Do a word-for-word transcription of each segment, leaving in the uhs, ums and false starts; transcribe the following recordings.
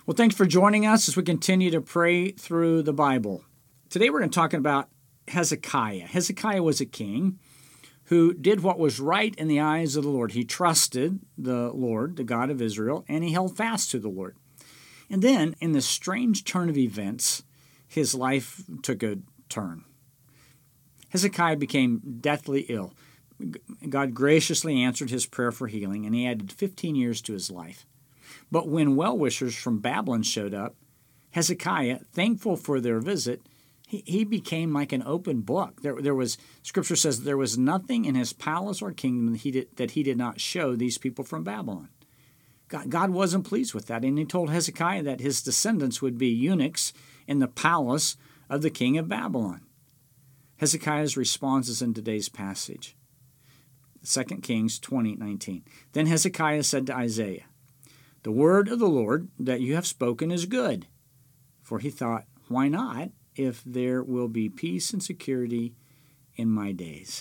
Well, thanks for joining us as we continue to pray through the Bible. Today we're going to talk about Hezekiah. Hezekiah was a king who did what was right in the eyes of the Lord. He trusted the Lord, the God of Israel, and he held fast to the Lord. And then, in this strange turn of events, his life took a turn. Hezekiah became deathly ill. God graciously answered his prayer for healing, and he added fifteen years to his life. But when well-wishers from Babylon showed up, Hezekiah, thankful for their visit, he, he became like an open book. There, there was Scripture says there was nothing in his palace or kingdom that he did, that he did not show these people from Babylon. God, God wasn't pleased with that, and he told Hezekiah that his descendants would be eunuchs in the palace of the king of Babylon. Hezekiah's response is in today's passage, Second Kings twenty nineteen. Then Hezekiah said to Isaiah, "The word of the Lord that you have spoken is good." For he thought, "Why not, if there will be peace and security in my days?"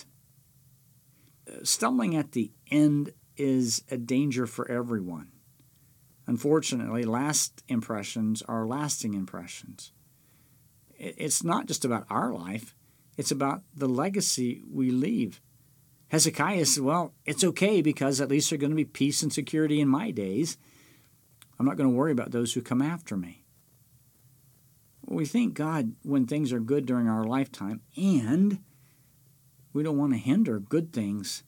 Stumbling at the end is a danger for everyone. Unfortunately, last impressions are lasting impressions. It's not just about our life, it's about the legacy we leave. Hezekiah said, well, it's okay because at least there's going to be peace and security in my days. I'm not going to worry about those who come after me. We thank God when things are good during our lifetime, and we don't want to hinder good things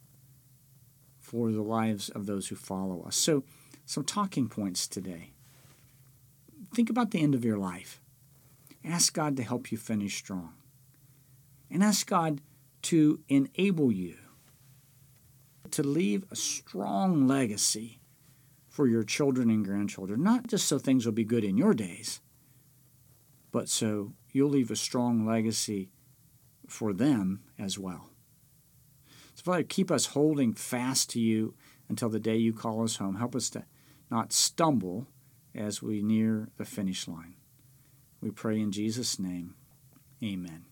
for the lives of those who follow us. So, some talking points today. Think about the end of your life. Ask God to help you finish strong. And ask God to enable you to leave a strong legacy for your children and grandchildren, not just so things will be good in your days, but so you'll leave a strong legacy for them as well. So Father, keep us holding fast to you until the day you call us home. Help us to not stumble as we near the finish line. We pray in Jesus' name. Amen.